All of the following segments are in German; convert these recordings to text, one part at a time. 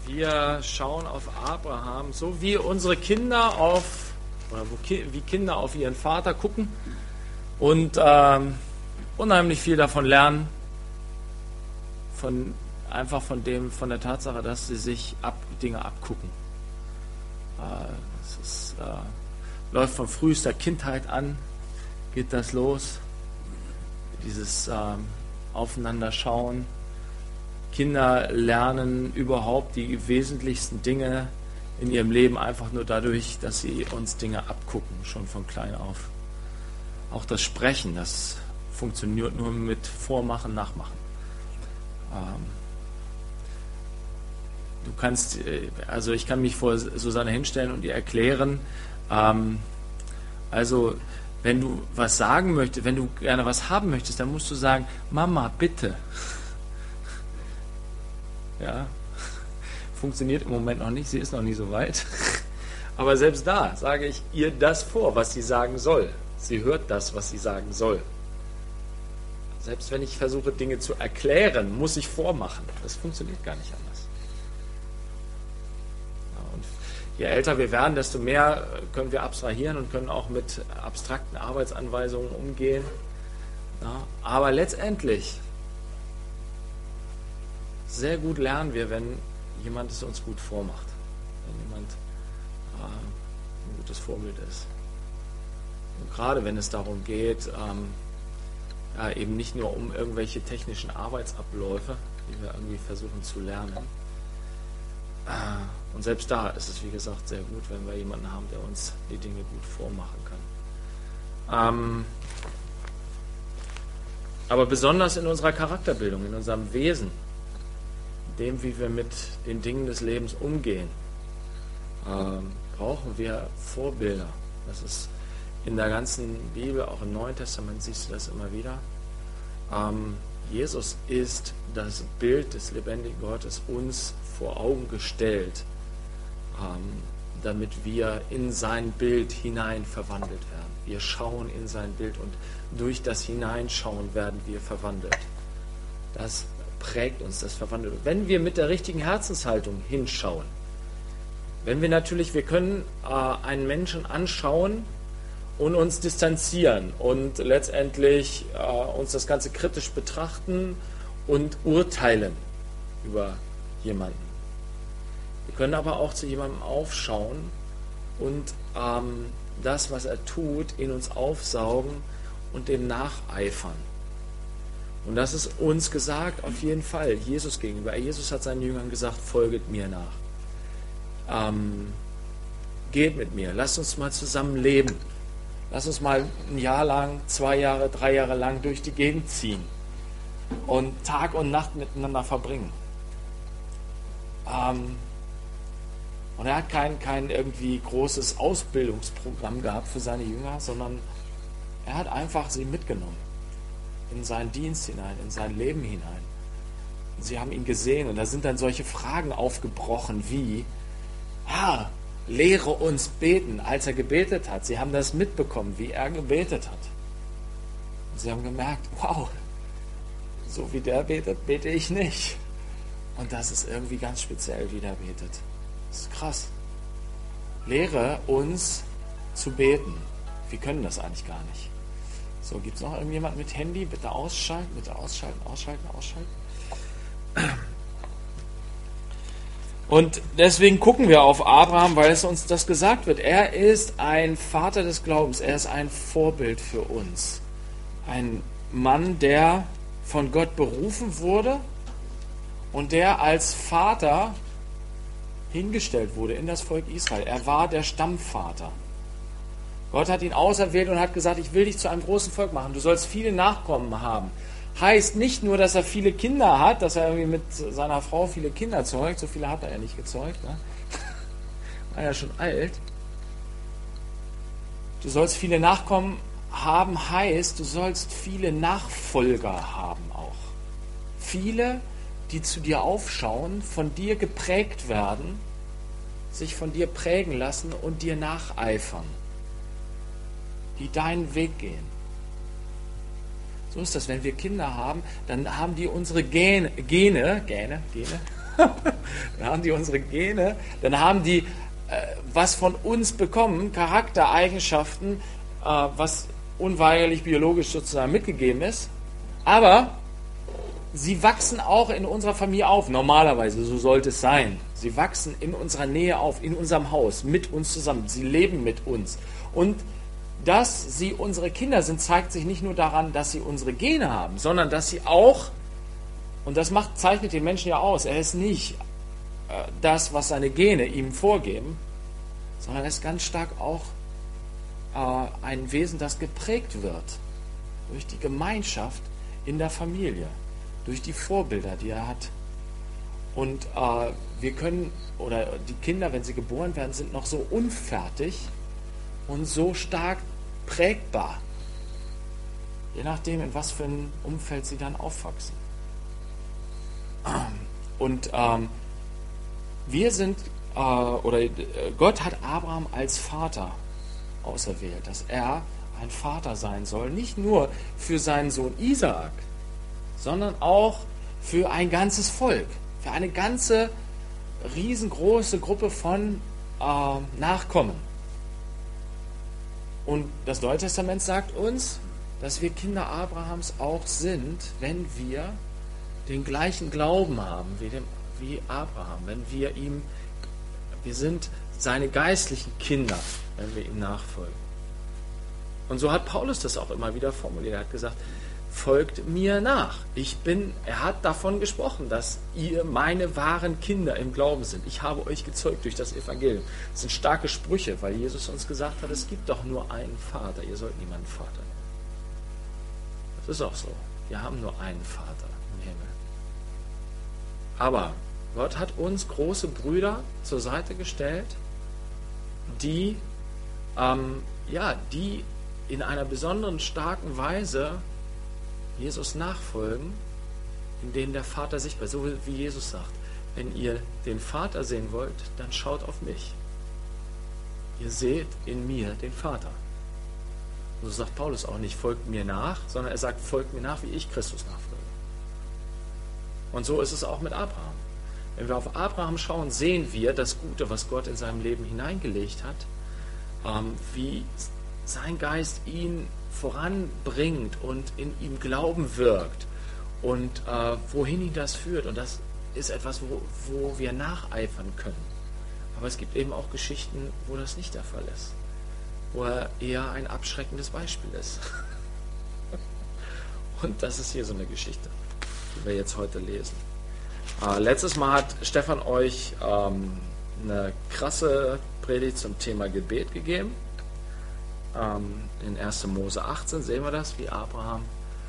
Wir schauen auf Abraham, so wie unsere Kinder wie Kinder auf ihren Vater gucken und unheimlich viel davon lernen, von der Tatsache, dass sie sich Dinge abgucken. Es läuft von frühester Kindheit an, geht das los, dieses Aufeinanderschauen. Kinder lernen überhaupt die wesentlichsten Dinge in ihrem Leben einfach nur dadurch, dass sie uns Dinge abgucken, schon von klein auf. Auch das Sprechen, das funktioniert nur mit Vormachen, Nachmachen. Ich kann mich vor Susanne hinstellen und ihr erklären, wenn du was sagen möchtest, wenn du gerne was haben möchtest, dann musst du sagen, Mama, bitte. Ja, funktioniert im Moment noch nicht, sie ist noch nie so weit. Aber selbst da sage ich ihr das vor, was sie sagen soll. Sie hört das, was sie sagen soll. Selbst wenn ich versuche, Dinge zu erklären, muss ich vormachen. Das funktioniert gar nicht anders. Ja, und je älter wir werden, desto mehr können wir abstrahieren und können auch mit abstrakten Arbeitsanweisungen umgehen. Ja, aber letztendlich sehr gut lernen wir, wenn jemand es uns gut vormacht. Wenn jemand ein gutes Vorbild ist. Und gerade wenn es darum geht, eben nicht nur um irgendwelche technischen Arbeitsabläufe, die wir irgendwie versuchen zu lernen. Und selbst da ist es, wie gesagt, sehr gut, wenn wir jemanden haben, der uns die Dinge gut vormachen kann. Aber besonders in unserer Charakterbildung, in unserem Wesen, dem, wie wir mit den Dingen des Lebens umgehen, brauchen wir Vorbilder. Das ist in der ganzen Bibel, auch im Neuen Testament siehst du das immer wieder. Jesus ist das Bild des lebendigen Gottes uns vor Augen gestellt, damit wir in sein Bild hinein verwandelt werden. Wir schauen in sein Bild und durch das Hineinschauen werden wir verwandelt. Das prägt uns, das verwandelt. Wenn wir mit der richtigen Herzenshaltung hinschauen, wir können einen Menschen anschauen und uns distanzieren und letztendlich uns das Ganze kritisch betrachten und urteilen über jemanden. Wir können aber auch zu jemandem aufschauen und das, was er tut, in uns aufsaugen und dem nacheifern. Und das ist uns gesagt, auf jeden Fall, Jesus gegenüber. Jesus hat seinen Jüngern gesagt, folget mir nach. Geht mit mir, lasst uns mal zusammen leben. Lasst uns mal ein Jahr lang, 2 Jahre, 3 Jahre lang durch die Gegend ziehen und Tag und Nacht miteinander verbringen. Und er hat kein irgendwie großes Ausbildungsprogramm gehabt für seine Jünger, sondern er hat einfach sie mitgenommen in seinen Dienst hinein, in sein Leben hinein. Und sie haben ihn gesehen und da sind dann solche Fragen aufgebrochen wie, Herr, lehre uns beten, als er gebetet hat. Sie haben das mitbekommen, wie er gebetet hat. Und sie haben gemerkt, wow, so wie der betet, bete ich nicht. Und das ist irgendwie ganz speziell, wie der betet. Das ist krass. Lehre uns zu beten. Wir können das eigentlich gar nicht. So, gibt es noch irgendjemand mit Handy? Bitte ausschalten, ausschalten. Und deswegen gucken wir auf Abraham, weil es uns das gesagt wird. Er ist ein Vater des Glaubens. Er ist ein Vorbild für uns. Ein Mann, der von Gott berufen wurde und der als Vater hingestellt wurde in das Volk Israel. Er war der Stammvater. Gott hat ihn auserwählt und hat gesagt, ich will dich zu einem großen Volk machen. Du sollst viele Nachkommen haben. Heißt nicht nur, dass er viele Kinder hat, dass er irgendwie mit seiner Frau viele Kinder zeugt. So viele hat er ja nicht gezeugt. Ne? War ja schon alt. Du sollst viele Nachkommen haben, heißt, du sollst viele Nachfolger haben auch. Viele, die zu dir aufschauen, von dir geprägt werden, sich von dir prägen lassen und dir nacheifern. Die deinen Weg gehen. So ist das, wenn wir Kinder haben, dann haben die unsere Gene Dann haben die unsere Gene, dann haben die was von uns bekommen, Charaktereigenschaften, was unweigerlich biologisch sozusagen mitgegeben ist. Aber sie wachsen auch in unserer Familie auf. Normalerweise, so sollte es sein. Sie wachsen in unserer Nähe auf, in unserem Haus, mit uns zusammen. Sie leben mit uns. Und dass sie unsere Kinder sind, zeigt sich nicht nur daran, dass sie unsere Gene haben, sondern dass sie auch, und das zeichnet den Menschen ja aus, er ist nicht das, was seine Gene ihm vorgeben, sondern er ist ganz stark auch ein Wesen, das geprägt wird durch die Gemeinschaft in der Familie, durch die Vorbilder, die er hat. Und wir können, oder die Kinder, wenn sie geboren werden, sind noch so unfertig und so stark prägbar, je nachdem, in was für ein Umfeld sie dann aufwachsen. Und wir sind, Gott hat Abraham als Vater auserwählt, dass er ein Vater sein soll, nicht nur für seinen Sohn Isaak, sondern auch für ein ganzes Volk, für eine ganze riesengroße Gruppe von Nachkommen. Und das Neue Testament sagt uns, dass wir Kinder Abrahams auch sind, wenn wir den gleichen Glauben haben wie Abraham, wenn wir sind seine geistlichen Kinder, wenn wir ihm nachfolgen. Und so hat Paulus das auch immer wieder formuliert. Er hat gesagt, folgt mir nach. Er hat davon gesprochen, dass ihr meine wahren Kinder im Glauben sind. Ich habe euch gezeugt durch das Evangelium. Das sind starke Sprüche, weil Jesus uns gesagt hat, es gibt doch nur einen Vater. Ihr sollt niemanden Vater nennen. Das ist auch so. Wir haben nur einen Vater im Himmel. Aber Gott hat uns große Brüder zur Seite gestellt, die in einer besonderen starken Weise Jesus nachfolgen, in denen der Vater sichtbar ist. So wie Jesus sagt, wenn ihr den Vater sehen wollt, dann schaut auf mich. Ihr seht in mir den Vater. Und so sagt Paulus auch nicht, folgt mir nach, sondern er sagt, folgt mir nach, wie ich Christus nachfolge. Und so ist es auch mit Abraham. Wenn wir auf Abraham schauen, sehen wir das Gute, was Gott in seinem Leben hineingelegt hat, wie sein Geist ihn voranbringt und in ihm Glauben wirkt und wohin ihn das führt. Und das ist etwas, wo wir nacheifern können. Aber es gibt eben auch Geschichten, wo das nicht der Fall ist, wo er eher ein abschreckendes Beispiel ist. Und das ist hier so eine Geschichte, die wir jetzt heute lesen. Letztes Mal hat Stefan euch eine krasse Predigt zum Thema Gebet gegeben. In 1. Mose 18 sehen wir das, wie Abraham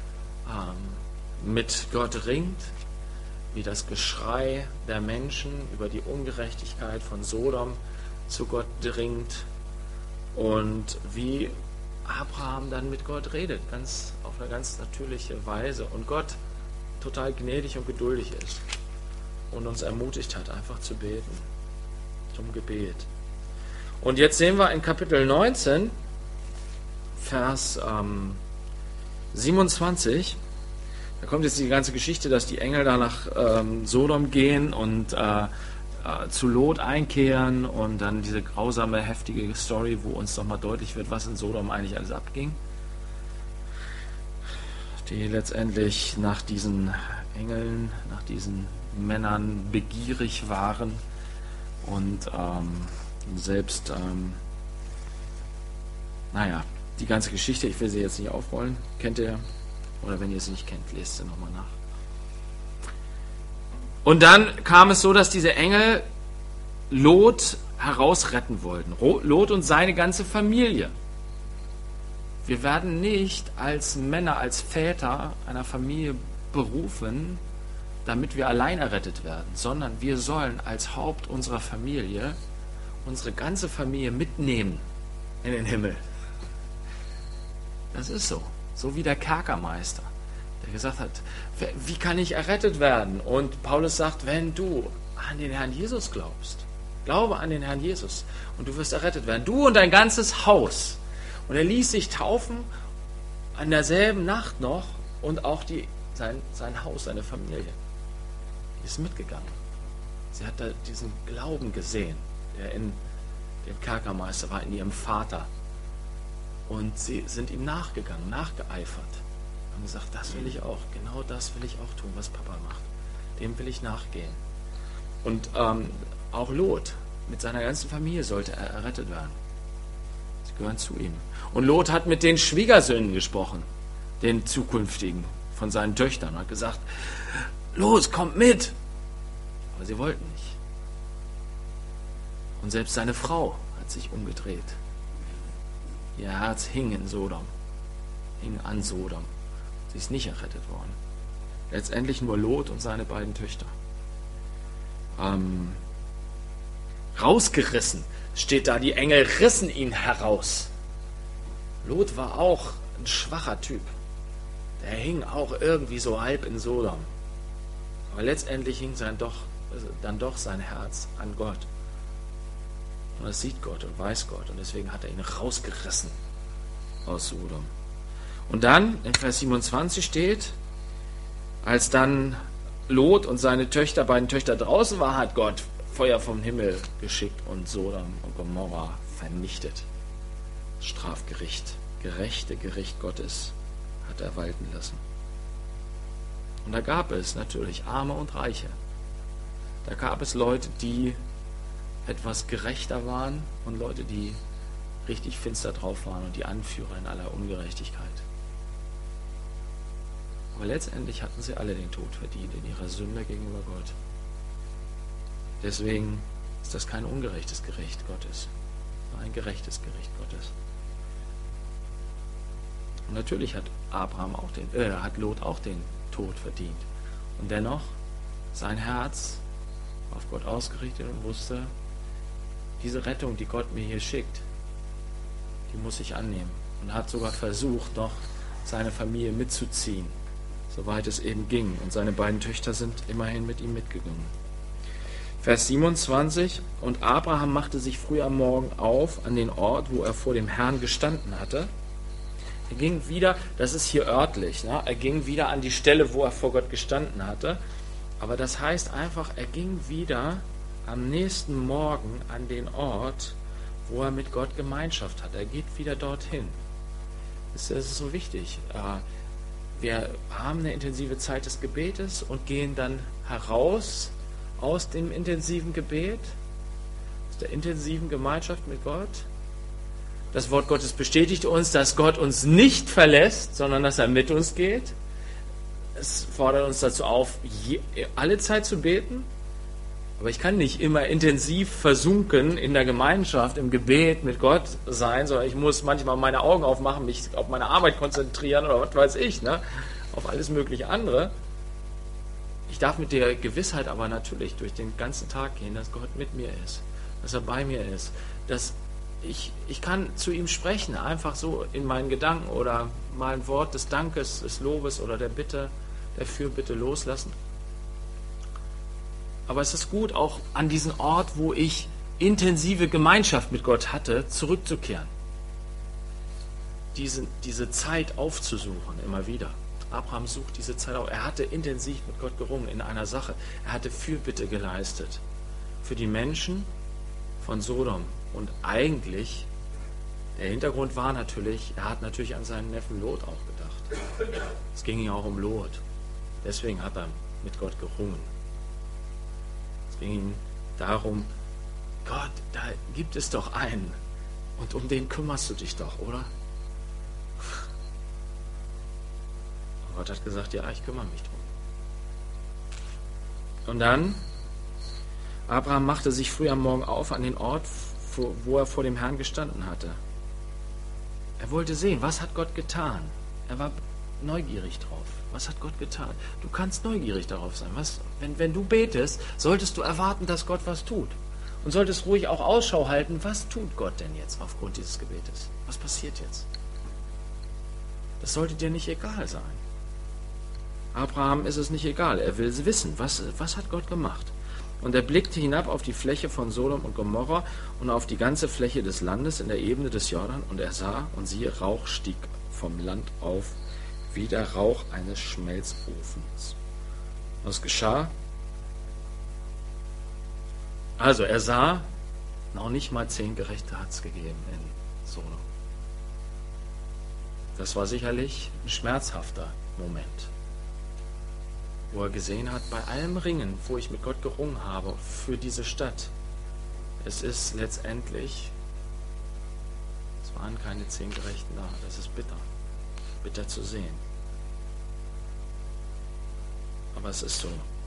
mit Gott ringt, wie das Geschrei der Menschen über die Ungerechtigkeit von Sodom zu Gott dringt und wie Abraham dann mit Gott redet, auf eine ganz natürliche Weise und Gott total gnädig und geduldig ist und uns ermutigt hat, einfach zu beten, zum Gebet. Und jetzt sehen wir in Kapitel 19, Vers 27, da kommt jetzt die ganze Geschichte, dass die Engel da nach Sodom gehen und zu Lot einkehren und dann diese grausame, heftige Story, wo uns nochmal deutlich wird, was in Sodom eigentlich alles abging. Die letztendlich nach diesen Engeln, nach diesen Männern begierig waren und selbst, die ganze Geschichte, ich will sie jetzt nicht aufrollen, kennt ihr, oder wenn ihr sie nicht kennt, lest sie nochmal nach. Und dann kam es so, dass diese Engel Lot herausretten wollten. Lot und seine ganze Familie. Wir werden nicht als Männer, als Väter einer Familie berufen, damit wir allein errettet werden, sondern wir sollen als Haupt unserer Familie unsere ganze Familie mitnehmen in den Himmel. Das ist so. So wie der Kerkermeister, der gesagt hat, wie kann ich errettet werden? Und Paulus sagt, wenn du an den Herrn Jesus glaubst, glaube an den Herrn Jesus und du wirst errettet werden. Du und dein ganzes Haus. Und er ließ sich taufen an derselben Nacht noch und auch sein Haus, seine Familie. Die ist mitgegangen. Sie hat da diesen Glauben gesehen, der in dem Kerkermeister war, in ihrem Vater. Und sie sind ihm nachgegangen, nachgeeifert. Haben gesagt, das will ich auch, genau das will ich auch tun, was Papa macht. Dem will ich nachgehen. Und auch Lot mit seiner ganzen Familie sollte errettet werden. Sie gehören zu ihm. Und Lot hat mit den Schwiegersöhnen gesprochen, den zukünftigen von seinen Töchtern, und hat gesagt, los, kommt mit. Aber sie wollten nicht. Und selbst seine Frau hat sich umgedreht. Ihr Herz hing in Sodom, hing an Sodom. Sie ist nicht errettet worden. Letztendlich nur Lot und seine beiden Töchter. Rausgerissen steht da, die Engel rissen ihn heraus. Lot war auch ein schwacher Typ. Der hing auch irgendwie so halb in Sodom. Aber letztendlich hing dann doch sein Herz an Gott. Und das sieht Gott und weiß Gott. Und deswegen hat er ihn rausgerissen aus Sodom. Und dann, in Vers 27 steht, als dann Lot und seine beiden Töchter draußen waren, hat Gott Feuer vom Himmel geschickt und Sodom und Gomorra vernichtet. Das Strafgericht, gerechte Gericht Gottes hat er walten lassen. Und da gab es natürlich Arme und Reiche. Da gab es Leute, die etwas gerechter waren und Leute, die richtig finster drauf waren und die Anführer in aller Ungerechtigkeit. Aber letztendlich hatten sie alle den Tod verdient in ihrer Sünde gegenüber Gott. Deswegen ist das kein ungerechtes Gericht Gottes, sondern ein gerechtes Gericht Gottes. Und natürlich hat Lot auch den Tod verdient. Und dennoch, sein Herz war auf Gott ausgerichtet und wusste, diese Rettung, die Gott mir hier schickt, die muss ich annehmen. Und hat sogar versucht, noch seine Familie mitzuziehen, soweit es eben ging. Und seine beiden Töchter sind immerhin mit ihm mitgegangen. Vers 27, und Abraham machte sich früh am Morgen auf an den Ort, wo er vor dem Herrn gestanden hatte. Er ging wieder, das ist hier örtlich, ne? Er ging wieder an die Stelle, wo er vor Gott gestanden hatte. Aber das heißt einfach, er ging wieder am nächsten Morgen an den Ort, wo er mit Gott Gemeinschaft hat. Er geht wieder dorthin. Das ist so wichtig. Wir haben eine intensive Zeit des Gebetes und gehen dann heraus aus dem intensiven Gebet, aus der intensiven Gemeinschaft mit Gott. Das Wort Gottes bestätigt uns, dass Gott uns nicht verlässt, sondern dass er mit uns geht. Es fordert uns dazu auf, alle Zeit zu beten. Aber ich kann nicht immer intensiv versunken in der Gemeinschaft, im Gebet mit Gott sein, sondern ich muss manchmal meine Augen aufmachen, mich auf meine Arbeit konzentrieren oder was weiß ich, ne? Auf alles mögliche andere. Ich darf mit der Gewissheit aber natürlich durch den ganzen Tag gehen, dass Gott mit mir ist, dass er bei mir ist, dass ich kann zu ihm sprechen, einfach so in meinen Gedanken oder mal ein Wort des Dankes, des Lobes oder der Bitte, der Fürbitte loslassen. Aber es ist gut, auch an diesen Ort, wo ich intensive Gemeinschaft mit Gott hatte, zurückzukehren. Diese Zeit aufzusuchen, immer wieder. Abraham sucht diese Zeit auf. Er hatte intensiv mit Gott gerungen in einer Sache. Er hatte Fürbitte geleistet für die Menschen von Sodom. Und eigentlich, der Hintergrund war natürlich, er hat natürlich an seinen Neffen Lot auch gedacht. Es ging ihm auch um Lot. Deswegen hat er mit Gott gerungen. Es ging ihm darum, Gott, da gibt es doch einen. Und um den kümmerst du dich doch, oder? Und Gott hat gesagt, ja, ich kümmere mich drum. Und dann, Abraham machte sich früh am Morgen auf an den Ort, wo er vor dem Herrn gestanden hatte. Er wollte sehen, was hat Gott getan. Er war neugierig drauf. Was hat Gott getan? Du kannst neugierig darauf sein. Wenn du betest, solltest du erwarten, dass Gott was tut. Und solltest ruhig auch Ausschau halten, was tut Gott denn jetzt aufgrund dieses Gebetes? Was passiert jetzt? Das sollte dir nicht egal sein. Abraham ist es nicht egal. Er will wissen, was hat Gott gemacht? Und er blickte hinab auf die Fläche von Sodom und Gomorra und auf die ganze Fläche des Landes in der Ebene des Jordan. Und er sah, und siehe, Rauch stieg vom Land auf, wie der Rauch eines Schmelzofens. Und es geschah, Also er sah, noch nicht mal 10 Gerechte hat es gegeben in Sodom. Das war sicherlich ein schmerzhafter Moment, wo er gesehen hat, bei allem Ringen, wo ich mit Gott gerungen habe für diese Stadt, es ist letztendlich, es waren keine 10 Gerechten da. Das ist bitter, bitter zu sehen. Aber es ist so.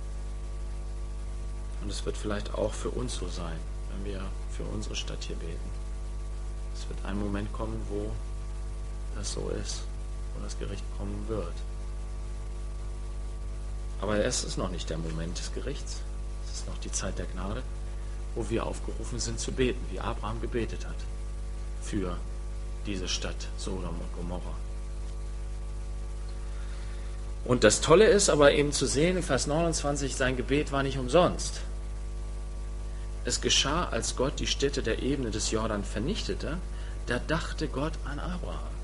Und es wird vielleicht auch für uns so sein, wenn wir für unsere Stadt hier beten. Es wird ein Moment kommen, wo das so ist, wo das Gericht kommen wird. Aber es ist noch nicht der Moment des Gerichts. Es ist noch die Zeit der Gnade, wo wir aufgerufen sind zu beten, wie Abraham gebetet hat für diese Stadt Sodom und Gomorra. Und das Tolle ist aber eben zu sehen, in Vers 29, sein Gebet war nicht umsonst. Es geschah, als Gott die Städte der Ebene des Jordan vernichtete, da dachte Gott an Abraham.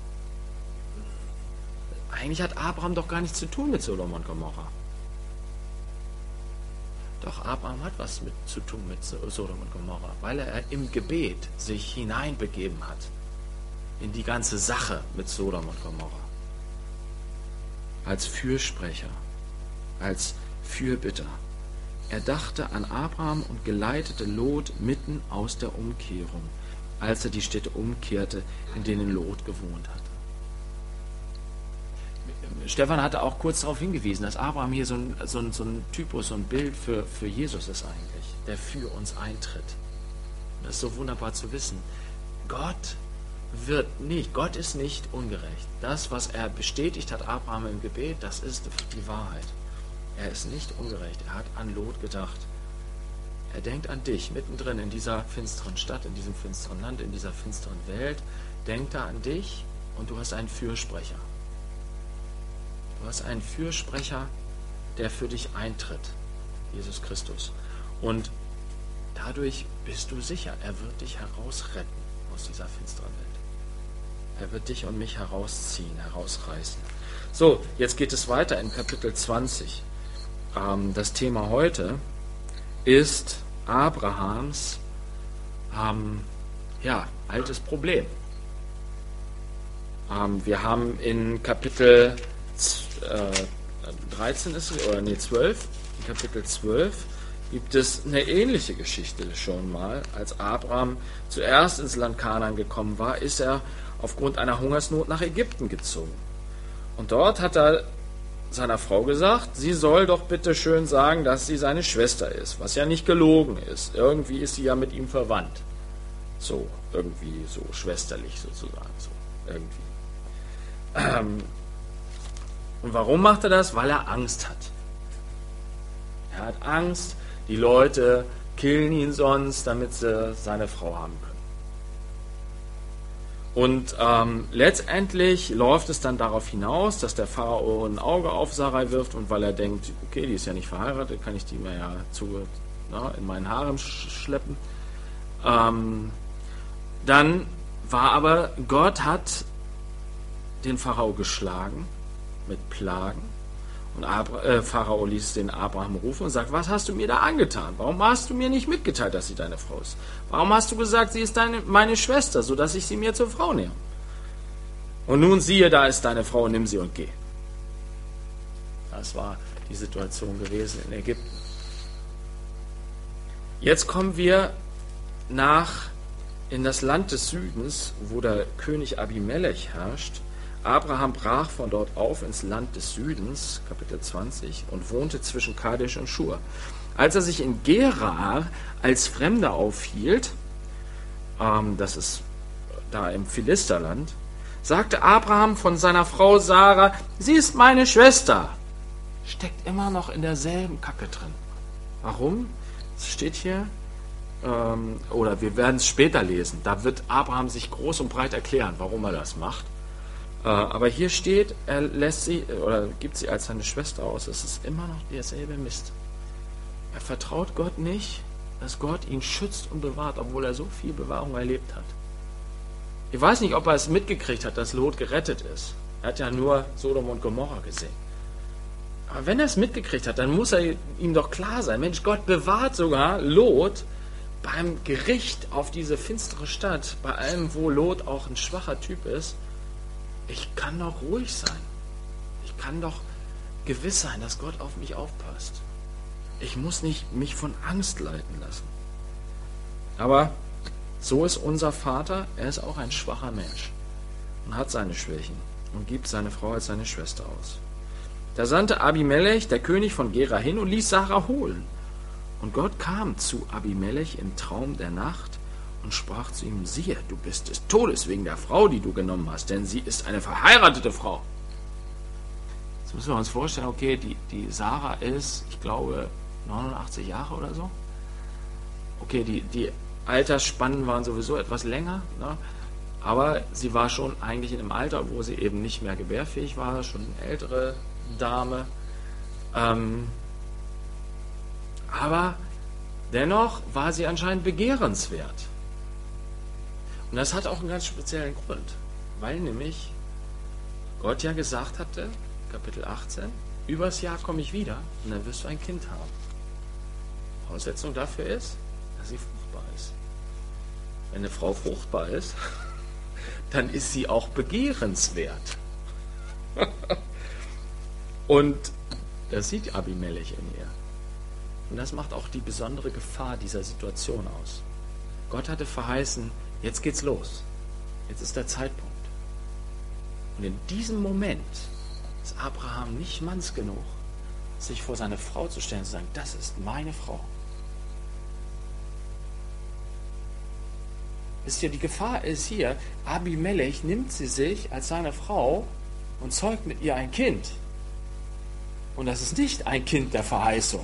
Eigentlich hat Abraham doch gar nichts zu tun mit Sodom und Gomorra. Doch Abraham hat was zu tun mit Sodom und Gomorra, weil er im Gebet sich hineinbegeben hat in die ganze Sache mit Sodom und Gomorra. Als Fürsprecher, als Fürbitter. Er dachte an Abraham und geleitete Lot mitten aus der Umkehrung, als er die Städte umkehrte, in denen Lot gewohnt hatte. Stefan hatte auch kurz darauf hingewiesen, dass Abraham hier so ein Typus, so ein Bild für Jesus ist eigentlich, der für uns eintritt. Das ist so wunderbar zu wissen. Gott ist nicht ungerecht. Das, was er bestätigt hat, Abraham im Gebet, das ist die Wahrheit. Er ist nicht ungerecht. Er hat an Lot gedacht. Er denkt an dich, mittendrin in dieser finsteren Stadt, in diesem finsteren Land, in dieser finsteren Welt. Denkt er an dich und du hast einen Fürsprecher. Du hast einen Fürsprecher, der für dich eintritt, Jesus Christus. Und dadurch bist du sicher, er wird dich herausretten aus dieser finsteren Welt. Er wird dich und mich herausziehen, herausreißen. So, jetzt geht es weiter in Kapitel 20. Das Thema heute ist Abrahams altes Problem. Wir haben in Kapitel 12, in Kapitel 12 gibt es eine ähnliche Geschichte schon mal. Als Abraham zuerst ins Land Kanaan gekommen war, ist er aufgrund einer Hungersnot nach Ägypten gezogen. Und dort hat er seiner Frau gesagt, sie soll doch bitte schön sagen, dass sie seine Schwester ist, was ja nicht gelogen ist. Irgendwie ist sie ja mit ihm verwandt. So, irgendwie so schwesterlich sozusagen, so irgendwie. Und warum macht er das? Weil er Angst hat. Er hat Angst, die Leute killen ihn sonst, damit sie seine Frau haben können. Und letztendlich läuft es dann darauf hinaus, dass der Pharao ein Auge auf Sarai wirft und weil er denkt, okay, die ist ja nicht verheiratet, kann ich die mir ja in meinen Harem schleppen. Dann war aber, Gott hat den Pharao geschlagen mit Plagen und Pharao ließ den Abraham rufen und sagt, was hast du mir da angetan? Warum hast du mir nicht mitgeteilt, dass sie deine Frau ist? Warum hast du gesagt, sie ist meine Schwester, sodass ich sie mir zur Frau nehme? Und nun siehe, da ist deine Frau, nimm sie und geh. Das war die Situation gewesen in Ägypten. Jetzt kommen wir in das Land des Südens, wo der König Abimelech herrscht. Abraham brach von dort auf ins Land des Südens, Kapitel 20, und wohnte zwischen Kadesh und Schur. Als er sich in Gerar als Fremder aufhielt, das ist da im Philisterland, sagte Abraham von seiner Frau Sarah, sie ist meine Schwester. Steckt immer noch in derselben Kacke drin. Warum? Es steht hier, oder wir werden es später lesen, da wird Abraham sich groß und breit erklären, warum er das macht. Aber hier steht, er lässt sie oder gibt sie als seine Schwester aus. Es ist immer noch derselbe Mist. Er vertraut Gott nicht, dass Gott ihn schützt und bewahrt, obwohl er so viel Bewahrung erlebt hat. Ich weiß nicht, ob er es mitgekriegt hat, dass Lot gerettet ist. Er hat ja nur Sodom und Gomorra gesehen. Aber wenn er es mitgekriegt hat, dann muss er ihm doch klar sein, Mensch, Gott bewahrt sogar Lot beim Gericht auf diese finstere Stadt, bei allem, wo Lot auch ein schwacher Typ ist. Ich kann doch ruhig sein. Ich kann doch gewiss sein, dass Gott auf mich aufpasst. Ich muss nicht mich von Angst leiten lassen. Aber so ist unser Vater, er ist auch ein schwacher Mensch und hat seine Schwächen und gibt seine Frau als seine Schwester aus. Da sandte Abimelech, der König von Gera, hin und ließ Sarah holen. Und Gott kam zu Abimelech im Traum der Nacht und sprach zu ihm, siehe, du bist des Todes wegen der Frau, die du genommen hast, denn sie ist eine verheiratete Frau. Jetzt müssen wir uns vorstellen, okay, die Sarah ist, ich glaube, 89 Jahre oder so. Okay, die Altersspannen waren sowieso etwas länger, ne? Aber sie war schon eigentlich in einem Alter, wo sie eben nicht mehr gebärfähig war, schon eine ältere Dame. Aber dennoch war sie anscheinend begehrenswert. Und das hat auch einen ganz speziellen Grund, weil nämlich Gott ja gesagt hatte, Kapitel 18, übers Jahr komme ich wieder und dann wirst du ein Kind haben. Voraussetzung dafür ist, dass sie fruchtbar ist. Wenn eine Frau fruchtbar ist, dann ist sie auch begehrenswert. Und das sieht Abimelech in ihr. Und das macht auch die besondere Gefahr dieser Situation aus. Gott hatte verheißen, jetzt geht's los. Jetzt ist der Zeitpunkt. Und in diesem Moment ist Abraham nicht manns genug, sich vor seine Frau zu stellen und zu sagen, das ist meine Frau. Wisst ihr, die Gefahr ist hier, Abimelech nimmt sie sich als seine Frau und zeugt mit ihr ein Kind. Und das ist nicht ein Kind der Verheißung.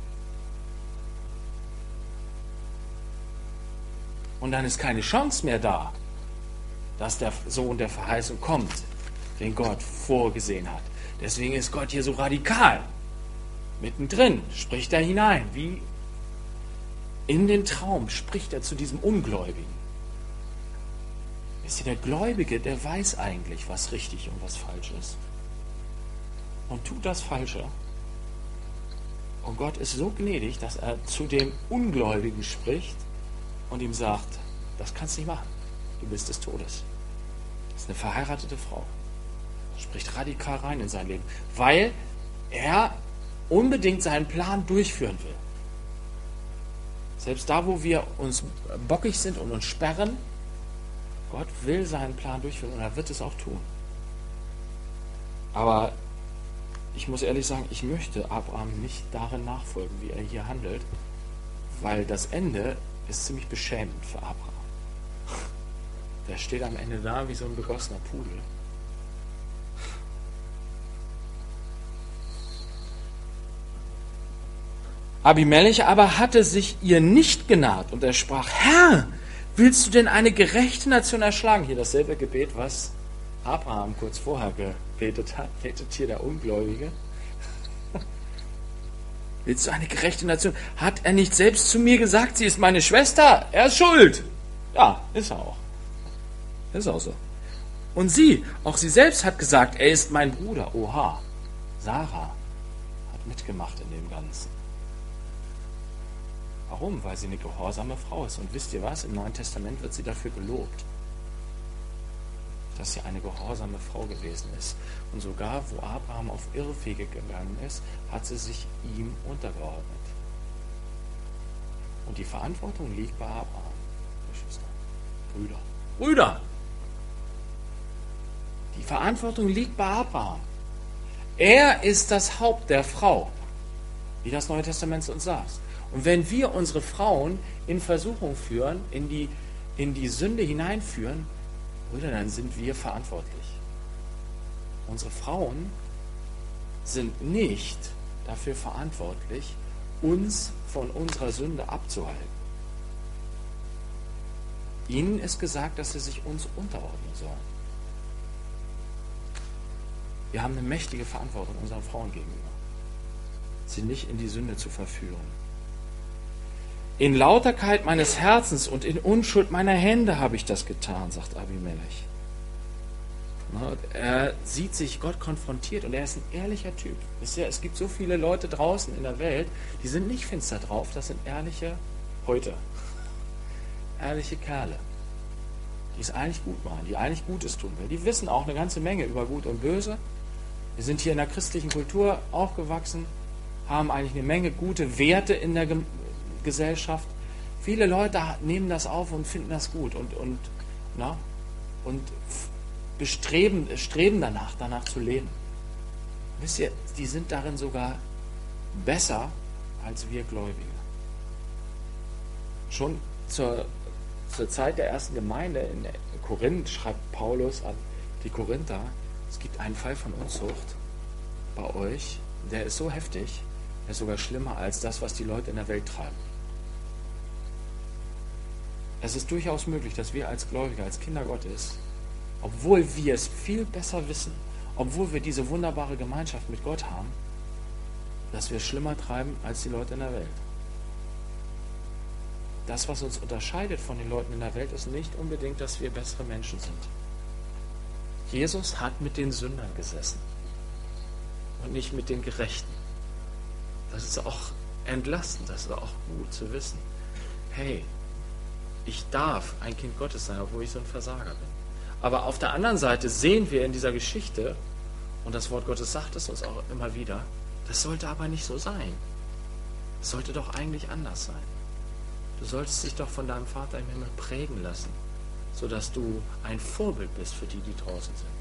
Und dann ist keine Chance mehr da, dass der Sohn der Verheißung kommt, den Gott vorgesehen hat. Deswegen ist Gott hier so radikal. Mittendrin spricht er hinein, wie in den Traum spricht er zu diesem Ungläubigen. Wisst ihr, der Gläubige, der weiß eigentlich, was richtig und was falsch ist. Und tut das Falsche. Und Gott ist so gnädig, dass er zu dem Ungläubigen spricht und ihm sagt, das kannst du nicht machen. Du bist des Todes. Das ist eine verheiratete Frau. Spricht radikal rein in sein Leben, weil er unbedingt seinen Plan durchführen will. Selbst da, wo wir uns bockig sind und uns sperren, Gott will seinen Plan durchführen und er wird es auch tun. Aber ich muss ehrlich sagen, ich möchte Abraham nicht darin nachfolgen, wie er hier handelt, weil das Ende ist ziemlich beschämend für Abraham. Der steht am Ende da wie so ein begossener Pudel. Abimelech aber hatte sich ihr nicht genaht und er sprach, Herr, willst du denn eine gerechte Nation erschlagen? Hier dasselbe Gebet, was Abraham kurz vorher gebetet hat, betet hier der Ungläubige. Willst du eine gerechte Nation? Hat er nicht selbst zu mir gesagt, sie ist meine Schwester? Er ist schuld. Ja, ist er auch. Ist auch so. Und sie, auch sie selbst hat gesagt, er ist mein Bruder. Oha, Sarah hat mitgemacht in dem Ganzen. Warum? Weil sie eine gehorsame Frau ist. Und wisst ihr was? Im Neuen Testament wird sie dafür gelobt, dass sie eine gehorsame Frau gewesen ist. Und sogar, wo Abraham auf Irrwege gegangen ist, hat sie sich ihm untergeordnet. Und die Verantwortung liegt bei Abraham, Geschwister. Brüder! Die Verantwortung liegt bei Abraham. Er ist das Haupt der Frau, wie das Neue Testament uns sagt. Und wenn wir unsere Frauen in Versuchung führen, in die Sünde hineinführen, Brüder, dann sind wir verantwortlich. Unsere Frauen sind nicht dafür verantwortlich, uns von unserer Sünde abzuhalten. Ihnen ist gesagt, dass sie sich uns unterordnen sollen. Wir haben eine mächtige Verantwortung unseren Frauen gegenüber, sie nicht in die Sünde zu verführen. In Lauterkeit meines Herzens und in Unschuld meiner Hände habe ich das getan, sagt Abimelech. Er sieht sich Gott konfrontiert und er ist ein ehrlicher Typ. Wisst ihr, es gibt so viele Leute draußen in der Welt, die sind nicht finster drauf, das sind ehrliche Kerle, die es eigentlich gut machen, die eigentlich Gutes tun will. Die wissen auch eine ganze Menge über Gut und Böse. Wir sind hier in der christlichen Kultur aufgewachsen, haben eigentlich eine Menge gute Werte in der Gesellschaft. Viele Leute nehmen das auf und finden das gut und streben danach zu leben. Wisst ihr, die sind darin sogar besser als wir Gläubige. Schon zur Zeit der ersten Gemeinde in Korinth schreibt Paulus an die Korinther, es gibt einen Fall von Unzucht bei euch, der ist so heftig, der ist sogar schlimmer als das, was die Leute in der Welt treiben. Es ist durchaus möglich, dass wir als Gläubige, als Kinder Gottes, obwohl wir es viel besser wissen, obwohl wir diese wunderbare Gemeinschaft mit Gott haben, dass wir es schlimmer treiben als die Leute in der Welt. Das, was uns unterscheidet von den Leuten in der Welt, ist nicht unbedingt, dass wir bessere Menschen sind. Jesus hat mit den Sündern gesessen und nicht mit den Gerechten. Das ist auch entlastend, das ist auch gut zu wissen. Hey, ich darf ein Kind Gottes sein, obwohl ich so ein Versager bin. Aber auf der anderen Seite sehen wir in dieser Geschichte, und das Wort Gottes sagt es uns auch immer wieder, das sollte aber nicht so sein. Es sollte doch eigentlich anders sein. Du solltest dich doch von deinem Vater im Himmel prägen lassen, sodass du ein Vorbild bist für die, die draußen sind.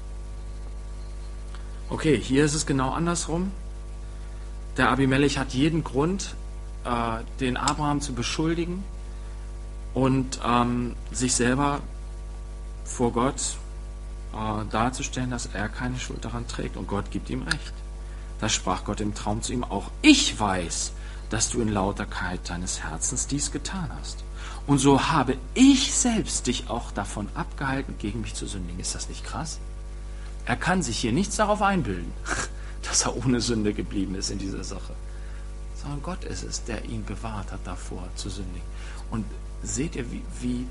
Okay, hier ist es genau andersrum. Der Abimelech hat jeden Grund, den Abraham zu beschuldigen und sich selber vor Gott darzustellen, dass er keine Schuld daran trägt. Und Gott gibt ihm recht. Da sprach Gott im Traum zu ihm, auch ich weiß, dass du in Lauterkeit deines Herzens dies getan hast. Und so habe ich selbst dich auch davon abgehalten, gegen mich zu sündigen. Ist das nicht krass? Er kann sich hier nichts darauf einbilden, dass er ohne Sünde geblieben ist in dieser Sache. Sondern Gott ist es, der ihn bewahrt hat, davor zu sündigen. Und seht ihr, wie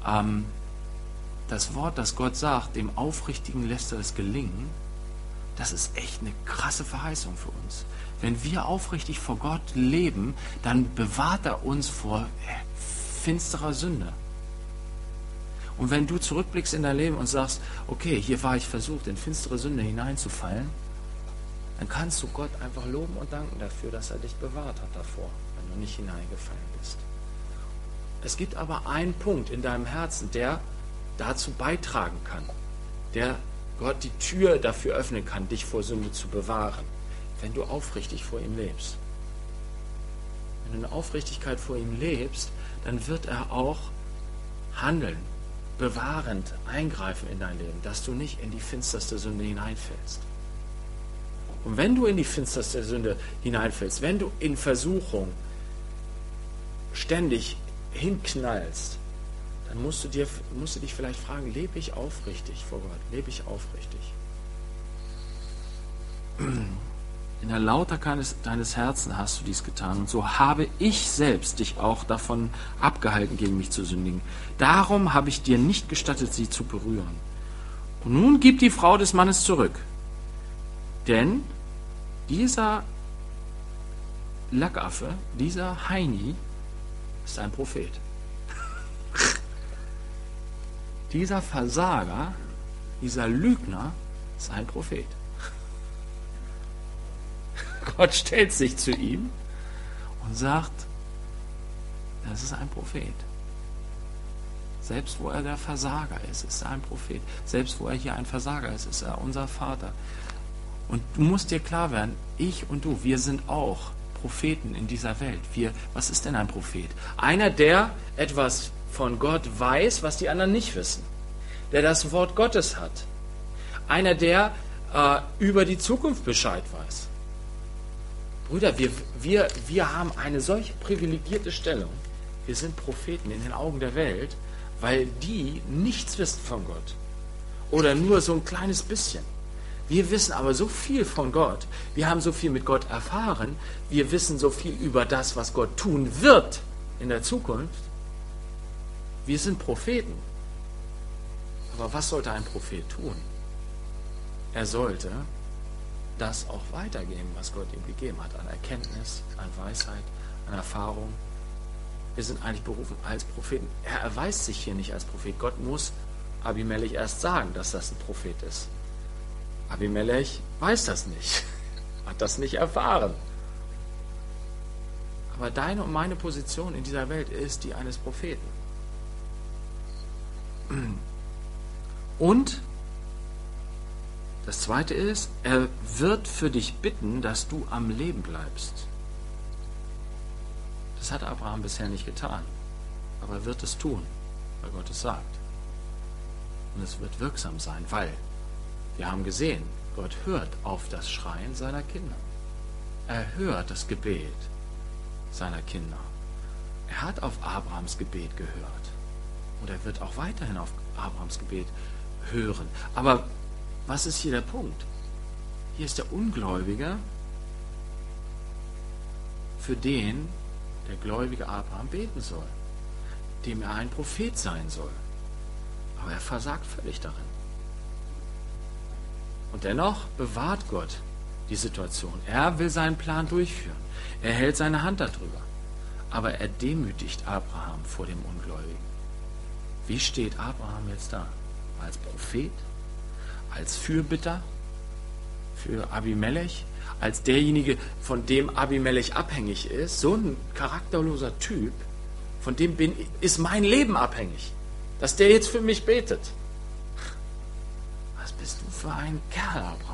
das Wort, das Gott sagt, dem Aufrichtigen lässt er es gelingen, das ist echt eine krasse Verheißung für uns. Wenn wir aufrichtig vor Gott leben, dann bewahrt er uns vor finsterer Sünde. Und wenn du zurückblickst in dein Leben und sagst, okay, hier war ich versucht, in finstere Sünde hineinzufallen, dann kannst du Gott einfach loben und danken dafür, dass er dich bewahrt hat davor, wenn du nicht hineingefallen bist. Es gibt aber einen Punkt in deinem Herzen, der dazu beitragen kann, der Gott die Tür dafür öffnen kann, dich vor Sünde zu bewahren, wenn du aufrichtig vor ihm lebst. Wenn du in Aufrichtigkeit vor ihm lebst, dann wird er auch handeln, bewahrend eingreifen in dein Leben, dass du nicht in die finsterste Sünde hineinfällst. Und wenn du in die finsterste Sünde hineinfällst, wenn du in Versuchung ständig hinknallst, dann musst du dich vielleicht fragen, lebe ich aufrichtig vor Gott? Lebe ich aufrichtig? In der Lauterkeit deines Herzens hast du dies getan, und so habe ich selbst dich auch davon abgehalten, gegen mich zu sündigen. Darum habe ich dir nicht gestattet, sie zu berühren. Und nun gib die Frau des Mannes zurück. Denn dieser Lackaffe, dieser Heini, ist ein Prophet. Dieser Versager, dieser Lügner ist ein Prophet. Gott stellt sich zu ihm und sagt, das ist ein Prophet. Selbst wo er der Versager ist er ein Prophet. Selbst wo er hier ein Versager ist er unser Vater. Und du musst dir klar werden, ich und du, wir sind auch Propheten in dieser Welt. Was ist denn ein Prophet? Einer, der etwas von Gott weiß, was die anderen nicht wissen. Der das Wort Gottes hat. Einer, der über die Zukunft Bescheid weiß. Brüder, wir haben eine solch privilegierte Stellung. Wir sind Propheten in den Augen der Welt, weil die nichts wissen von Gott. Oder nur so ein kleines bisschen. Wir wissen aber so viel von Gott. Wir haben so viel mit Gott erfahren. Wir wissen so viel über das, was Gott tun wird in der Zukunft. Wir sind Propheten. Aber was sollte ein Prophet tun? er sollte das auch weitergeben, was Gott ihm gegeben hat, an Erkenntnis, an Weisheit, an Erfahrung. Wir sind eigentlich berufen als Propheten. Er erweist sich hier nicht als Prophet. Gott muss Abimelech erst sagen, dass das ein Prophet ist. Abimelech weiß das nicht, hat das nicht erfahren. Aber deine und meine Position in dieser Welt ist die eines Propheten. Und das Zweite ist, er wird für dich bitten, dass du am Leben bleibst. Das hat Abraham bisher nicht getan, aber er wird es tun, weil Gott es sagt. Und es wird wirksam sein, weil wir haben gesehen, Gott hört auf das Schreien seiner Kinder. Er hört das Gebet seiner Kinder. Er hat auf Abrahams Gebet gehört. Und er wird auch weiterhin auf Abrahams Gebet hören. Aber was ist hier der Punkt? Hier ist der Ungläubige, für den der gläubige Abraham beten soll, dem er ein Prophet sein soll. Aber er versagt völlig darin. Und dennoch bewahrt Gott die Situation. Er will seinen Plan durchführen. Er hält seine Hand darüber. Aber er demütigt Abraham vor dem Ungläubigen. Wie steht Abraham jetzt da? Als Prophet? Als Fürbitter für Abimelech? Als derjenige, von dem Abimelech abhängig ist? So ein charakterloser Typ, von dem ist mein Leben abhängig. Dass der jetzt für mich betet. Was bist du für ein Kerl, Abraham?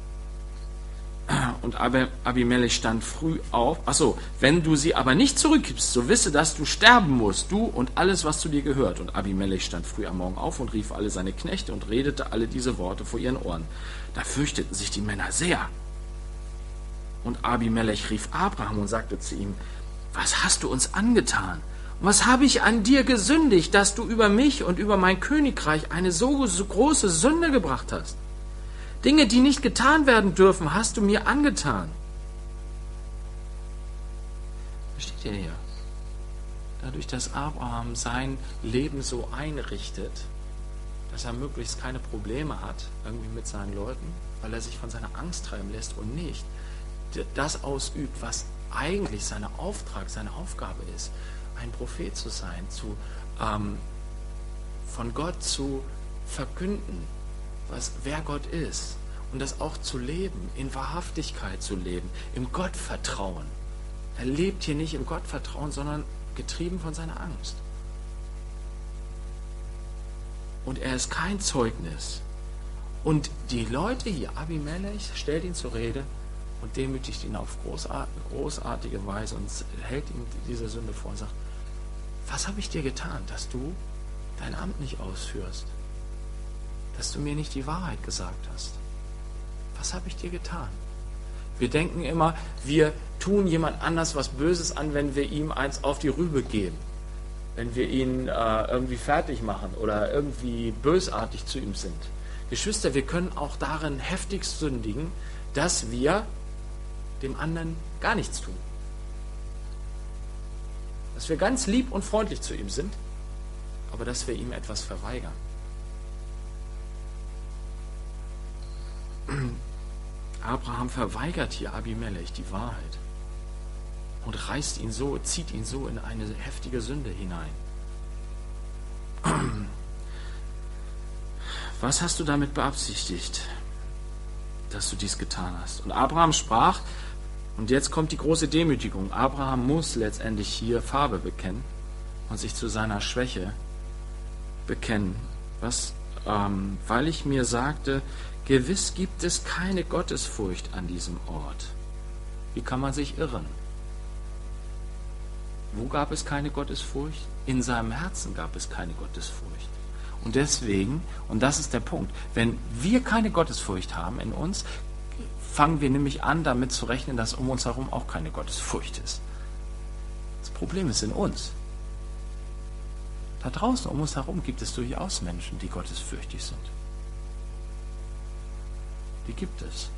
Und Abimelech stand früh auf. Achso, wenn du sie aber nicht zurückgibst, so wisse, dass du sterben musst, du und alles, was zu dir gehört. Und Abimelech stand früh am Morgen auf und rief alle seine Knechte und redete alle diese Worte vor ihren Ohren. Da fürchteten sich die Männer sehr. Und Abimelech rief Abraham und sagte zu ihm, was hast du uns angetan? Und was habe ich an dir gesündigt, dass du über mich und über mein Königreich eine so große Sünde gebracht hast? Dinge, die nicht getan werden dürfen, hast du mir angetan. Was steht hier? Dadurch, dass Abraham sein Leben so einrichtet, dass er möglichst keine Probleme hat, irgendwie mit seinen Leuten, weil er sich von seiner Angst treiben lässt und nicht das ausübt, was eigentlich sein Auftrag, seine Aufgabe ist, ein Prophet zu sein, von Gott zu verkünden, wer Gott ist und das auch zu leben, in Wahrhaftigkeit zu leben, im Gottvertrauen. Er lebt hier nicht im Gottvertrauen, sondern getrieben von seiner Angst. Und er ist kein Zeugnis. Und die Leute hier, Abimelech, stellt ihn zur Rede und demütigt ihn auf großartige Weise und hält ihm diese Sünde vor und sagt, was habe ich dir getan, dass du dein Amt nicht ausführst? Dass du mir nicht die Wahrheit gesagt hast? Was habe ich dir getan? Wir denken immer, wir tun jemand anders was Böses an, wenn wir ihm eins auf die Rübe geben. Wenn wir ihn irgendwie fertig machen oder irgendwie bösartig zu ihm sind. Geschwister, wir können auch darin heftigst sündigen, dass wir dem anderen gar nichts tun. Dass wir ganz lieb und freundlich zu ihm sind, aber dass wir ihm etwas verweigern. Abraham verweigert hier Abimelech die Wahrheit und zieht ihn so in eine heftige Sünde hinein. Was hast du damit beabsichtigt, dass du dies getan hast? Und Abraham sprach, und jetzt kommt die große Demütigung. Abraham muss letztendlich hier Farbe bekennen und sich zu seiner Schwäche bekennen. Weil ich mir sagte, gewiss gibt es keine Gottesfurcht an diesem Ort. Wie kann man sich irren? Wo gab es keine Gottesfurcht? In seinem Herzen gab es keine Gottesfurcht. Und deswegen, und das ist der Punkt, wenn wir keine Gottesfurcht haben in uns, fangen wir nämlich an, damit zu rechnen, dass um uns herum auch keine Gottesfurcht ist. Das Problem ist in uns. Da draußen um uns herum gibt es durchaus Menschen, die gottesfürchtig sind. Die gibt es.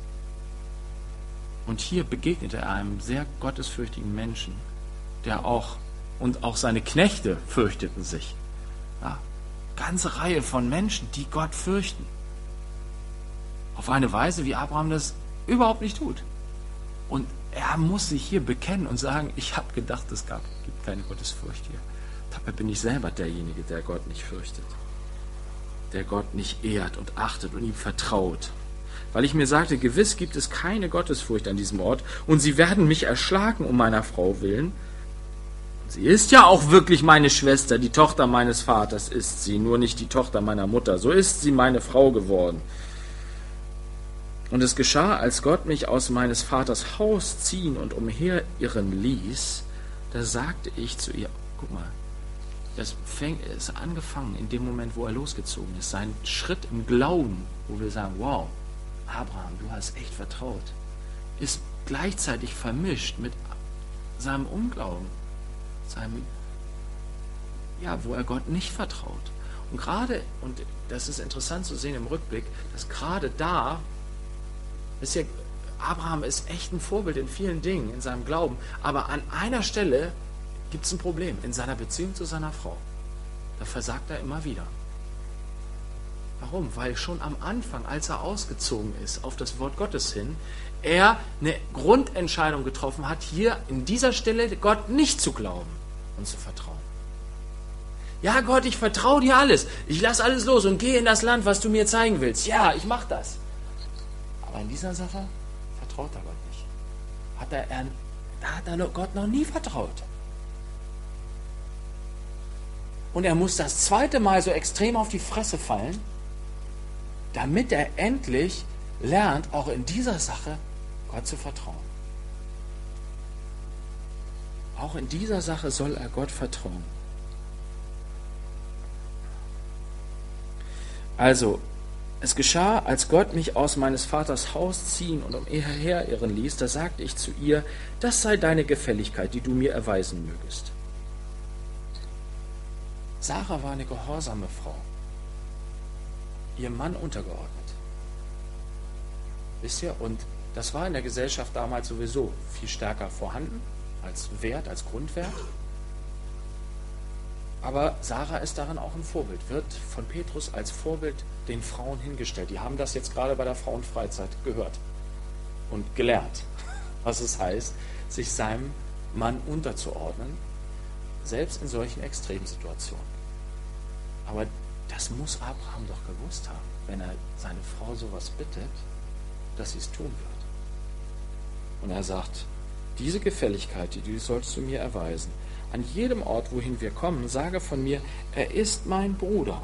Und hier begegnet er einem sehr gottesfürchtigen Menschen, und auch seine Knechte fürchteten sich. Ja, ganze Reihe von Menschen, die Gott fürchten. Auf eine Weise, wie Abraham das überhaupt nicht tut. Und er muss sich hier bekennen und sagen, ich habe gedacht, es gibt keine Gottesfurcht hier. Dabei bin ich selber derjenige, der Gott nicht fürchtet. Der Gott nicht ehrt und achtet und ihm vertraut. Weil ich mir sagte, gewiss gibt es keine Gottesfurcht an diesem Ort und sie werden mich erschlagen um meiner Frau willen. Sie ist ja auch wirklich meine Schwester, die Tochter meines Vaters ist sie, nur nicht die Tochter meiner Mutter. So ist sie meine Frau geworden. Und es geschah, als Gott mich aus meines Vaters Haus ziehen und umherirren ließ, da sagte ich zu ihr, guck mal, das ist angefangen in dem Moment, wo er losgezogen ist. Sein Schritt im Glauben, wo wir sagen, wow, Abraham, du hast echt vertraut, ist gleichzeitig vermischt mit seinem Unglauben, wo er Gott nicht vertraut. Und gerade, und das ist interessant zu sehen im Rückblick, dass gerade da, Abraham ist echt ein Vorbild in vielen Dingen, in seinem Glauben, aber an einer Stelle gibt es ein Problem, in seiner Beziehung zu seiner Frau. Da versagt er immer wieder. Warum? Weil schon am Anfang, als er ausgezogen ist auf das Wort Gottes hin, er eine Grundentscheidung getroffen hat, hier in dieser Stelle Gott nicht zu glauben und zu vertrauen. Ja Gott, ich vertraue dir alles. Ich lasse alles los und gehe in das Land, was du mir zeigen willst. Ja, ich mache das. Aber in dieser Sache vertraut er Gott nicht. Da hat er Gott noch nie vertraut. Und er muss das zweite Mal so extrem auf die Fresse fallen, damit er endlich lernt, auch in dieser Sache Gott zu vertrauen. Auch in dieser Sache soll er Gott vertrauen. Also, es geschah, als Gott mich aus meines Vaters Haus ziehen und umherirren ließ, da sagte ich zu ihr, das sei deine Gefälligkeit, die du mir erweisen mögest. Sarah war eine gehorsame Frau, ihrem Mann untergeordnet. Wisst ihr, und das war in der Gesellschaft damals sowieso viel stärker vorhanden, als Wert, als Grundwert. Aber Sarah ist darin auch ein Vorbild, wird von Petrus als Vorbild den Frauen hingestellt. Die haben das jetzt gerade bei der Frauenfreizeit gehört und gelernt, was es heißt, sich seinem Mann unterzuordnen, selbst in solchen Extremsituationen. Aber das muss Abraham doch gewusst haben, wenn er seine Frau sowas bittet, dass sie es tun wird. Und er sagt, diese Gefälligkeit, die sollst du mir erweisen. An jedem Ort, wohin wir kommen, sage von mir, er ist mein Bruder.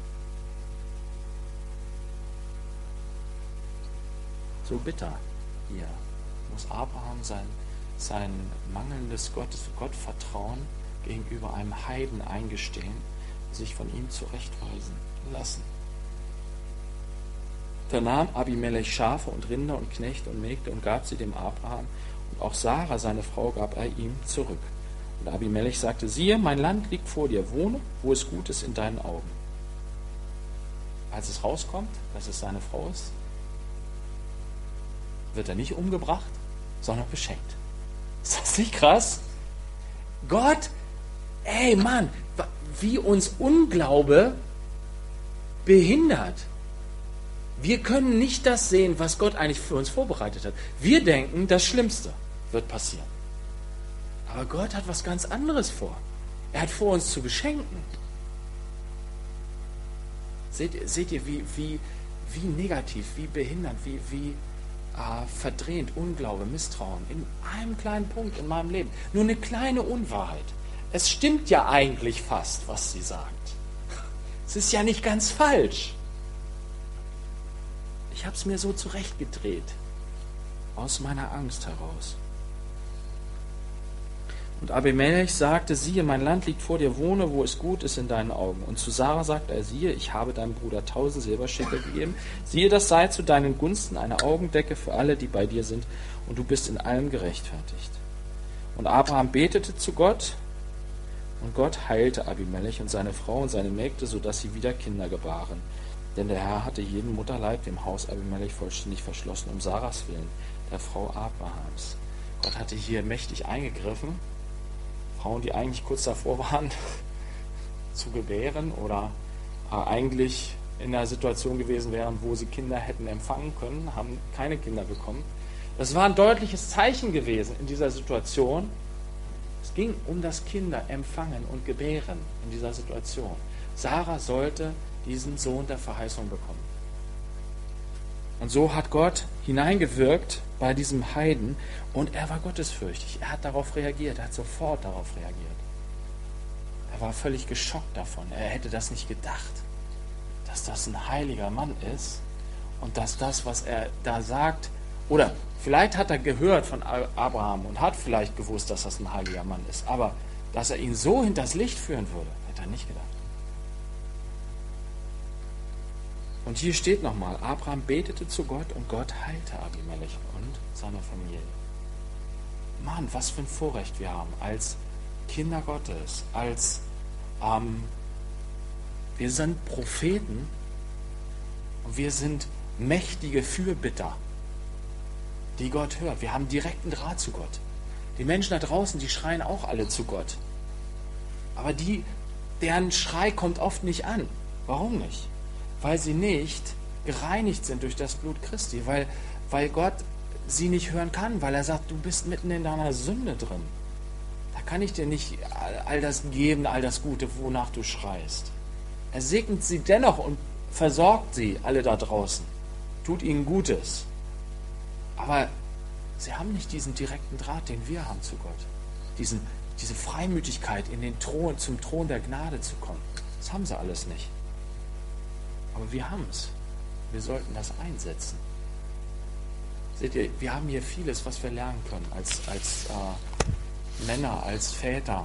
So bitter hier muss Abraham sein mangelndes Gottvertrauen gegenüber einem Heiden eingestehen, sich von ihm zurechtweisen lassen. Da nahm Abimelech Schafe und Rinder und Knechte und Mägde und gab sie dem Abraham, und auch Sarah, seine Frau, gab er ihm zurück. Und Abimelech sagte, siehe, mein Land liegt vor dir, wohne, wo es gut ist in deinen Augen. Als es rauskommt, dass es seine Frau ist, wird er nicht umgebracht, sondern beschenkt. Ist das nicht krass? Gott, ey Mann, wie uns Unglaube behindert. Wir können nicht das sehen, was Gott eigentlich für uns vorbereitet hat. Wir denken, das Schlimmste wird passieren. Aber Gott hat was ganz anderes vor. Er hat vor, uns zu beschenken. Seht ihr, wie negativ, wie behindert, wie verdrehend Unglaube, Misstrauen in einem kleinen Punkt in meinem Leben. Nur eine kleine Unwahrheit. Es stimmt ja eigentlich fast, was sie sagt. Es ist ja nicht ganz falsch. Ich habe es mir so zurechtgedreht, aus meiner Angst heraus. Und Abimelech sagte, siehe, mein Land liegt vor dir, wohne, wo es gut ist in deinen Augen. Und zu Sarah sagte er, siehe, ich habe deinem Bruder 1000 Silberschekel gegeben. Siehe, das sei zu deinen Gunsten eine Augendecke für alle, die bei dir sind, und du bist in allem gerechtfertigt. Und Abraham betete zu Gott, und Gott heilte Abimelech und seine Frau und seine Mägde, sodass sie wieder Kinder gebaren. Denn der Herr hatte jeden Mutterleib dem Haus Abimelech vollständig verschlossen, um Sarahs willen, der Frau Abrahams. Gott hatte hier mächtig eingegriffen. Frauen, die eigentlich kurz davor waren, zu gebären oder eigentlich in einer Situation gewesen wären, wo sie Kinder hätten empfangen können, haben keine Kinder bekommen. Das war ein deutliches Zeichen gewesen in dieser Situation. Es ging um das Kinder empfangen und gebären in dieser Situation. Sarah sollte diesen Sohn der Verheißung bekommen. Und so hat Gott hineingewirkt bei diesem Heiden und er war gottesfürchtig. Er hat darauf reagiert, er hat sofort darauf reagiert. Er war völlig geschockt davon. Er hätte das nicht gedacht, dass das ein heiliger Mann ist und dass das, was er da sagt, oder vielleicht hat er gehört von Abraham und hat vielleicht gewusst, dass das ein heiliger Mann ist, aber dass er ihn so hinters Licht führen würde, hätte er nicht gedacht. Und hier steht nochmal, Abraham betete zu Gott und Gott heilte Abimelech und seine Familie. Mann, was für ein Vorrecht wir haben als Kinder Gottes, als wir sind Propheten und wir sind mächtige Fürbitter, die Gott hört. Wir haben direkten Draht zu Gott. Die Menschen da draußen, die schreien auch alle zu Gott. Aber deren Schrei kommt oft nicht an. Warum nicht? Weil sie nicht gereinigt sind durch das Blut Christi, weil Gott sie nicht hören kann, weil er sagt, du bist mitten in deiner Sünde drin. Da kann ich dir nicht all das geben, all das Gute, wonach du schreist. Er segnet sie dennoch und versorgt sie alle da draußen, tut ihnen Gutes. Aber sie haben nicht diesen direkten Draht, den wir haben zu Gott. Diese Freimütigkeit, zum Thron der Gnade zu kommen. Das haben sie alles nicht. Aber wir haben es. Wir sollten das einsetzen. Seht ihr, wir haben hier vieles, was wir lernen können als Männer, als Väter,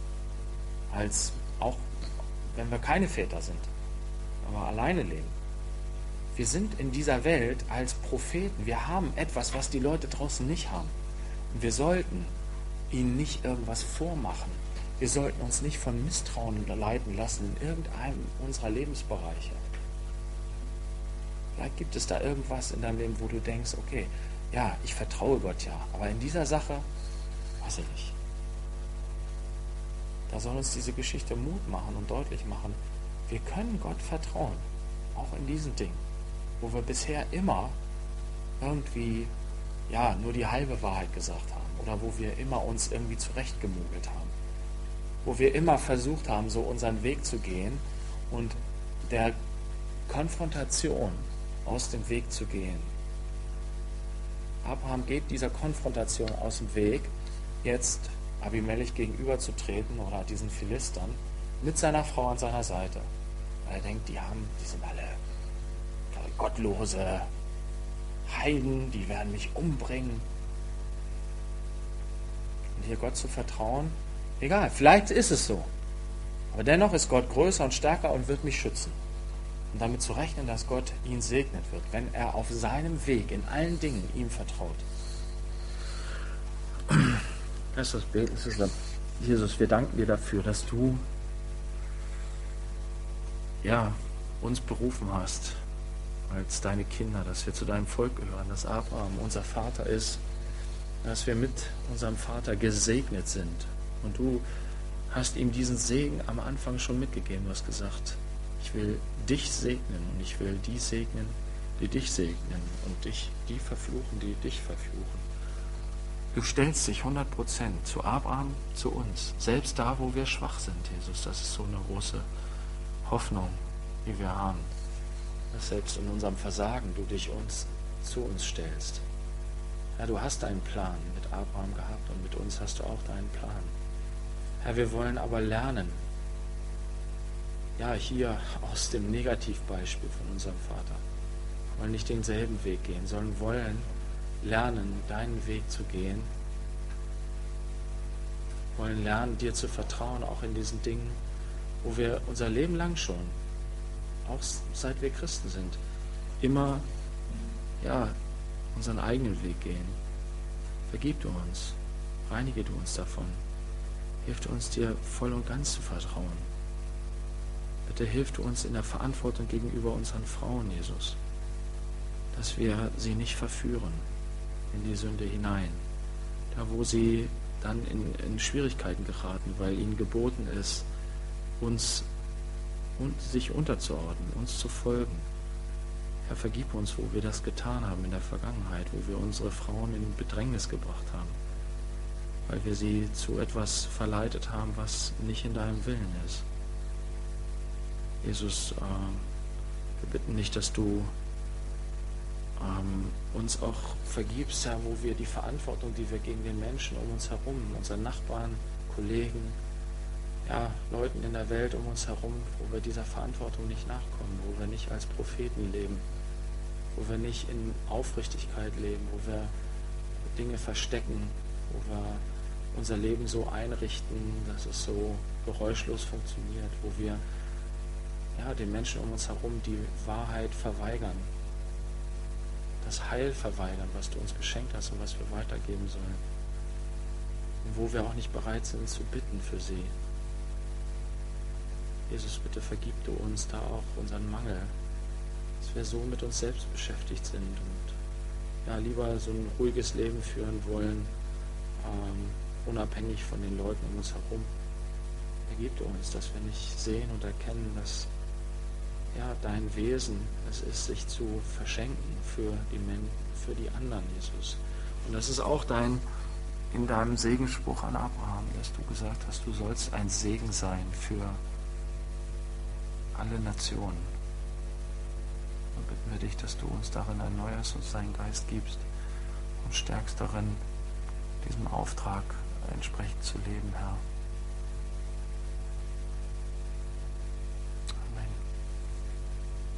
auch wenn wir keine Väter sind, aber alleine leben. Wir sind in dieser Welt als Propheten. Wir haben etwas, was die Leute draußen nicht haben. Und wir sollten ihnen nicht irgendwas vormachen. Wir sollten uns nicht von Misstrauen leiten lassen in irgendeinem unserer Lebensbereiche. Vielleicht gibt es da irgendwas in deinem Leben, wo du denkst, okay, ja, ich vertraue Gott ja, aber in dieser Sache, weiß ich nicht. Da soll uns diese Geschichte Mut machen und deutlich machen, wir können Gott vertrauen, auch in diesen Dingen, wo wir bisher immer irgendwie, ja, nur die halbe Wahrheit gesagt haben oder wo wir immer uns irgendwie zurechtgemogelt haben, wo wir immer versucht haben, so unseren Weg zu gehen und der Konfrontation aus dem Weg zu gehen. Abraham geht dieser Konfrontation aus dem Weg, jetzt Abimelech gegenüberzutreten oder diesen Philistern mit seiner Frau an seiner Seite. Weil er denkt, die sind alle gottlose Heiden, die werden mich umbringen. Und hier Gott zu vertrauen, egal, vielleicht ist es so. Aber dennoch ist Gott größer und stärker und wird mich schützen. Und damit zu rechnen, dass Gott ihn segnet wird, wenn er auf seinem Weg in allen Dingen ihm vertraut. Lass uns beten zusammen. Jesus, wir danken dir dafür, dass du uns berufen hast als deine Kinder, dass wir zu deinem Volk gehören, dass Abraham unser Vater ist, dass wir mit unserem Vater gesegnet sind. Und du hast ihm diesen Segen am Anfang schon mitgegeben. Du hast gesagt, ich will dich segnen und ich will die segnen, die dich segnen und die verfluchen, die dich verfluchen. Du stellst dich 100% zu Abraham, zu uns, selbst da, wo wir schwach sind, Jesus. Das ist so eine große Hoffnung, die wir haben, dass selbst in unserem Versagen du dich zu uns stellst. Ja, du hast einen Plan mit Abraham gehabt und mit uns hast du auch deinen Plan. Herr, wir wollen aber lernen, hier aus dem Negativbeispiel von unserem Vater, wollen nicht denselben Weg gehen, sondern wollen lernen, deinen Weg zu gehen, wollen lernen, dir zu vertrauen, auch in diesen Dingen, wo wir unser Leben lang schon, auch seit wir Christen sind, immer unseren eigenen Weg gehen. Vergib du uns, reinige du uns davon, hilf du uns, dir voll und ganz zu vertrauen. Bitte hilf du uns in der Verantwortung gegenüber unseren Frauen, Jesus, dass wir sie nicht verführen in die Sünde hinein, da wo sie dann in Schwierigkeiten geraten, weil ihnen geboten ist, uns und sich unterzuordnen, uns zu folgen. Herr, vergib uns, wo wir das getan haben in der Vergangenheit, wo wir unsere Frauen in Bedrängnis gebracht haben, weil wir sie zu etwas verleitet haben, was nicht in deinem Willen ist. Jesus, wir bitten dich, dass du uns auch vergibst, Herr, wo wir die Verantwortung, die wir gegen den Menschen um uns herum, unseren Nachbarn, Kollegen, ja, Leuten in der Welt um uns herum, wo wir dieser Verantwortung nicht nachkommen, wo wir nicht als Propheten leben, wo wir nicht in Aufrichtigkeit leben, wo wir Dinge verstecken, wo wir unser Leben so einrichten, dass es so geräuschlos funktioniert, wo wir den Menschen um uns herum die Wahrheit verweigern, das Heil verweigern, was du uns geschenkt hast und was wir weitergeben sollen. Und wo wir auch nicht bereit sind zu bitten für sie. Jesus, bitte vergib du uns da auch unseren Mangel, dass wir so mit uns selbst beschäftigt sind und lieber so ein ruhiges Leben führen wollen, unabhängig von den Leuten um uns herum. Vergib du uns, dass wir nicht sehen und erkennen, dass dein Wesen es ist, sich zu verschenken für die anderen, Jesus. Und das ist auch in deinem Segensspruch an Abraham, dass du gesagt hast, du sollst ein Segen sein für alle Nationen. Und bitten wir dich, dass du uns darin erneuerst und deinen Geist gibst und stärkst darin, diesem Auftrag entsprechend zu leben, Herr.